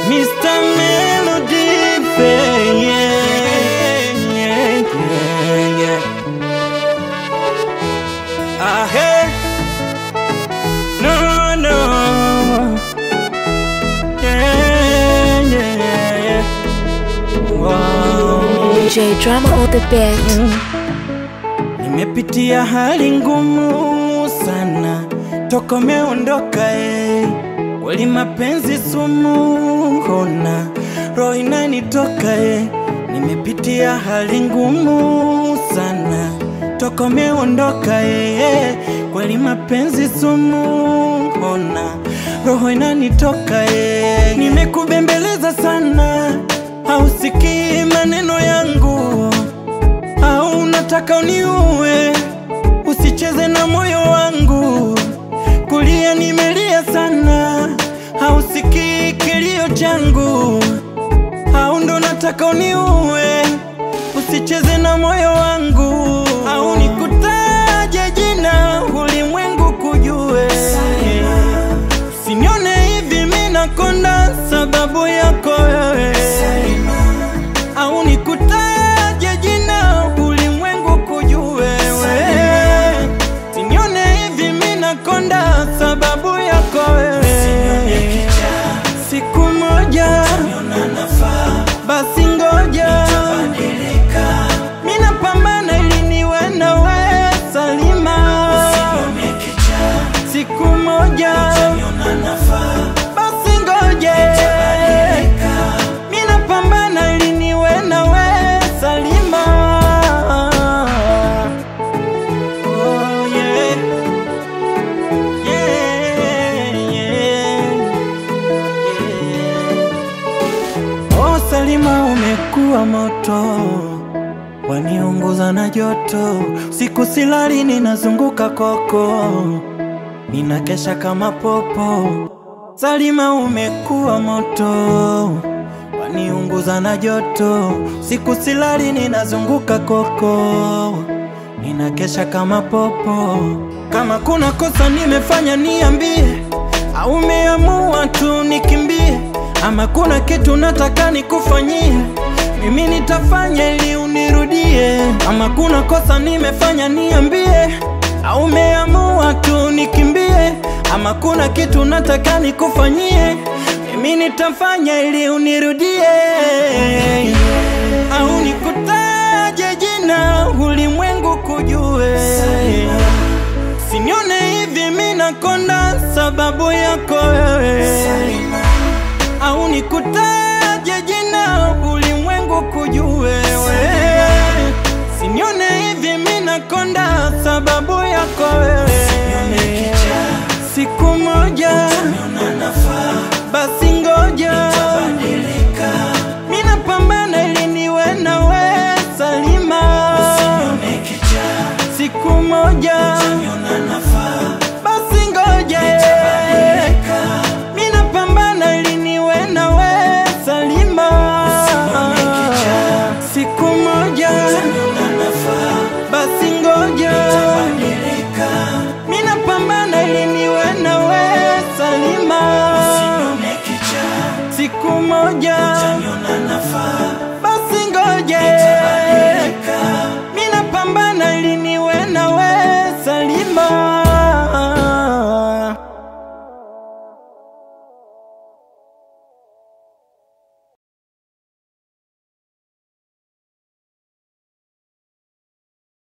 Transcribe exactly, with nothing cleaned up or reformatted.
Mister Melody, yeah, yeah, yeah, yeah. Ah, hey, no, no, yeah, yeah, yeah. Wow. D J Drama on the beat. Nimepitia hali ngumu sana toka umeondoka, eh. Kweli mapenzi sumu, hona roho inanitoka, eh. Nimepitia hali ngumu sana toka umeondoka, eh. Kweli mapenzi sumu, hona roho inanitoka, eh. Nimekubembeleza sana, hausikii maneno yangu, au unataka uniue, usicheze na moyo wangu. Kulia nimelia sana, hausikii kilio changu, au ndo nataka uniue, usicheze na moyo wangu. Au nikutaje jina ulimwengu kujue, usinione hivi mimi nakonda sababu yako wewe. Au nikutaje jina ulimwengu kujue wewe, usinione hivi mimi nakonda sababu yako wewe. Siku moja basi ngoja mimi napambana ili niwe na wewe salima. Siku moja basi ngoja mimi napambana ili niwe na wewe salima. Oh yeah, yeah, yeah, yeah. Oh Salima, umekuwa moto, waniunguza na joto, siku silali ninazunguka koko, ninakesha kama popo. Salima, umekuwa moto, waniunguza na joto, siku silali ninazunguka koko, ninakesha kama popo. Kama kuna kosa nimefanya niambie, au umeamua tu nikimbie, ama kuna kitu nataka nikufanyie, mimi nitafanya ili unirudie. Ama kuna kosa nimefanya niambie, au umeamua tu nikimbie, ama kuna kitu nataka nikufanyie, mimi nitafanya ili unirudie. Au nikutaje jina ulimwengu kujue, usinione hivi mimi nakonda sababu yako wewe. Au nikutaje jina ulimwengu kujue wewe, usinione hivi mimi nakonda sababu yako wewe. Siku moja basi ngoja mimi napambana ili niwe na wewe salima. Siku moja basi ngoja mimi napambana ili niwe na wewe salima. Siku moja basi ngoja mimi napambana ili niwe na wewe salima. Siku moja